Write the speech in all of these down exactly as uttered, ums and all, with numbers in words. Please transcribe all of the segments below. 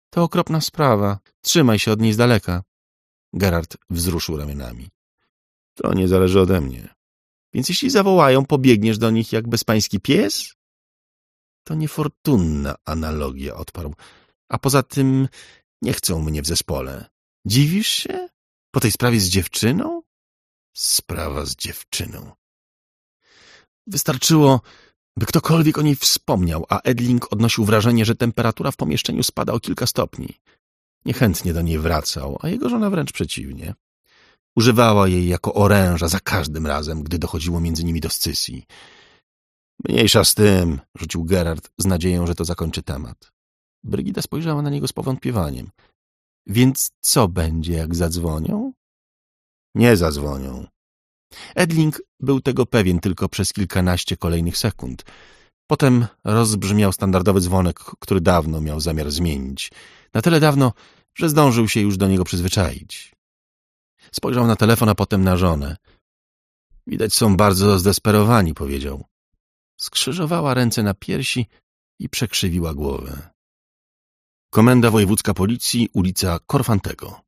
To okropna sprawa. Trzymaj się od niej z daleka. Gerard wzruszył ramionami. To nie zależy ode mnie. Więc jeśli zawołają, pobiegniesz do nich jak bezpański pies? To niefortunna analogia, odparł. A poza tym nie chcą mnie w zespole. Dziwisz się? Po tej sprawie z dziewczyną? Sprawa z dziewczyną. Wystarczyło, by ktokolwiek o niej wspomniał, a Edling odnosił wrażenie, że temperatura w pomieszczeniu spada o kilka stopni. Niechętnie do niej wracał, a jego żona wręcz przeciwnie. Używała jej jako oręża za każdym razem, gdy dochodziło między nimi do scysji. Mniejsza z tym, rzucił Gerard z nadzieją, że to zakończy temat. Brygida spojrzała na niego z powątpiewaniem. Więc co będzie, jak zadzwonią? Nie zadzwonią. Edling był tego pewien tylko przez kilkanaście kolejnych sekund. Potem rozbrzmiał standardowy dzwonek, który dawno miał zamiar zmienić. Na tyle dawno, że zdążył się już do niego przyzwyczaić. Spojrzał na telefon, a potem na żonę. Widać, są bardzo zdesperowani, powiedział. Skrzyżowała ręce na piersi i przekrzywiła głowę. Komenda Wojewódzka Policji, ulica Korfantego.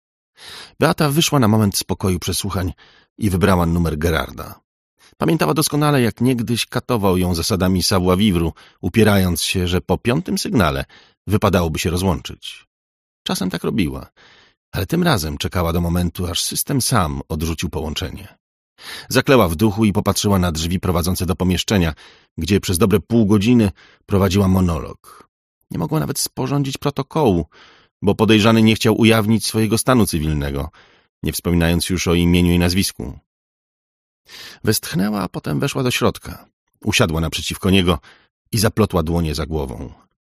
Beata wyszła na moment z pokoju przesłuchań i wybrała numer Gerarda. Pamiętała doskonale, jak niegdyś katował ją zasadami savoir-vivre, upierając się, że po piątym sygnale wypadałoby się rozłączyć. Czasem tak robiła, ale tym razem czekała do momentu, aż system sam odrzucił połączenie. Zakleła w duchu i popatrzyła na drzwi prowadzące do pomieszczenia, gdzie przez dobre pół godziny prowadziła monolog. Nie mogła nawet sporządzić protokołu, bo podejrzany nie chciał ujawnić swojego stanu cywilnego, nie wspominając już o imieniu i nazwisku. Westchnęła, a potem weszła do środka. Usiadła naprzeciwko niego i zaplotła dłonie za głową.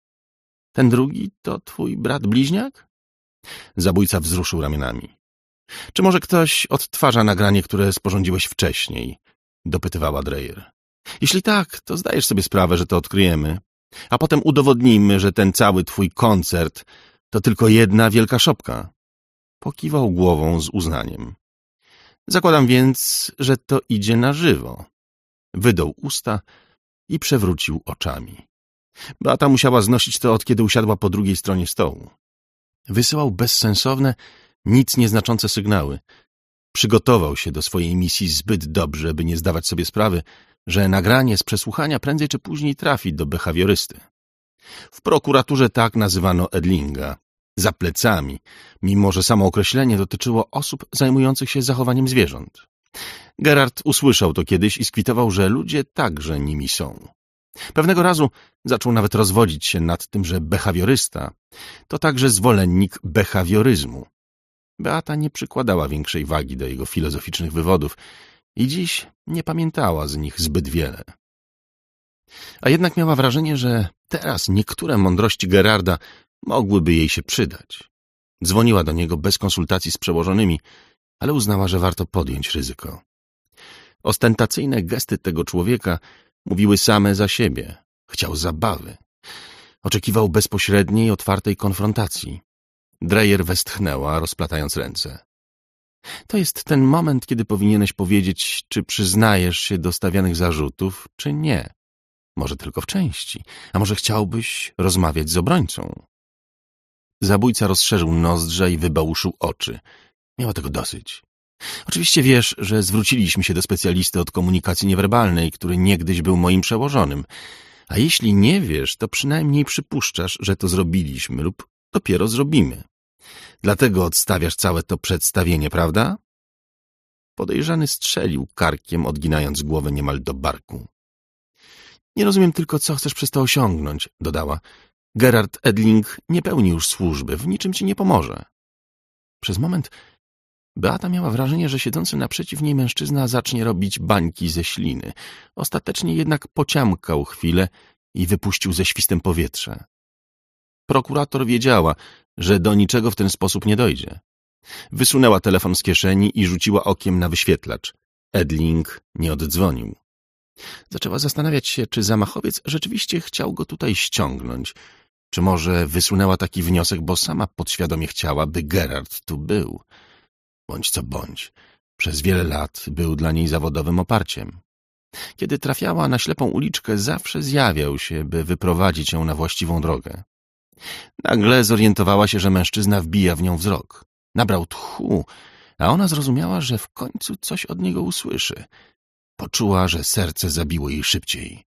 — Ten drugi to twój brat bliźniak? Zabójca wzruszył ramionami. — Czy może ktoś odtwarza nagranie, które sporządziłeś wcześniej? — dopytywała Dreyer. — Jeśli tak, to zdajesz sobie sprawę, że to odkryjemy, a potem udowodnimy, że ten cały twój koncert to tylko jedna wielka szopka. Pokiwał głową z uznaniem. Zakładam więc, że to idzie na żywo. Wydął usta i przewrócił oczami. Beata musiała znosić to, od kiedy usiadła po drugiej stronie stołu. Wysyłał bezsensowne, nic nieznaczące sygnały. Przygotował się do swojej misji zbyt dobrze, by nie zdawać sobie sprawy, że nagranie z przesłuchania prędzej czy później trafi do behawiorysty. W prokuraturze tak nazywano Edlinga. Za plecami, mimo że samo określenie dotyczyło osób zajmujących się zachowaniem zwierząt. Gerard usłyszał to kiedyś i skwitował, że ludzie także nimi są. Pewnego razu zaczął nawet rozwodzić się nad tym, że behawiorysta to także zwolennik behawioryzmu. Beata nie przykładała większej wagi do jego filozoficznych wywodów i dziś nie pamiętała z nich zbyt wiele. A jednak miała wrażenie, że teraz niektóre mądrości Gerarda mogłyby jej się przydać. Dzwoniła do niego bez konsultacji z przełożonymi, ale uznała, że warto podjąć ryzyko. Ostentacyjne gesty tego człowieka mówiły same za siebie. Chciał zabawy. Oczekiwał bezpośredniej, otwartej konfrontacji. Dreyer westchnęła, rozplatając ręce. To jest ten moment, kiedy powinieneś powiedzieć, czy przyznajesz się do stawianych zarzutów, czy nie. Może tylko w części, a może chciałbyś rozmawiać z obrońcą. Zabójca rozszerzył nozdrza i wybałuszył oczy. Miała tego dosyć. Oczywiście wiesz, że zwróciliśmy się do specjalisty od komunikacji niewerbalnej, który niegdyś był moim przełożonym. A jeśli nie wiesz, to przynajmniej przypuszczasz, że to zrobiliśmy lub dopiero zrobimy. Dlatego odstawiasz całe to przedstawienie, prawda? Podejrzany strzelił karkiem, odginając głowę niemal do barku. Nie rozumiem tylko, co chcesz przez to osiągnąć, dodała. Gerard Edling nie pełni już służby, w niczym ci nie pomoże. Przez moment Beata miała wrażenie, że siedzący naprzeciw niej mężczyzna zacznie robić bańki ze śliny. Ostatecznie jednak pociamkał chwilę i wypuścił ze świstem powietrze. Prokurator wiedziała, że do niczego w ten sposób nie dojdzie. Wysunęła telefon z kieszeni i rzuciła okiem na wyświetlacz. Edling nie oddzwonił. Zaczęła zastanawiać się, czy zamachowiec rzeczywiście chciał go tutaj ściągnąć. Czy może wysunęła taki wniosek, bo sama podświadomie chciała, by Gerard tu był. Bądź co bądź, przez wiele lat był dla niej zawodowym oparciem. Kiedy trafiała na ślepą uliczkę, zawsze zjawiał się, by wyprowadzić ją na właściwą drogę. Nagle zorientowała się, że mężczyzna wbija w nią wzrok. Nabrał tchu, a ona zrozumiała, że w końcu coś od niego usłyszy. Poczuła, że serce zabiło jej szybciej.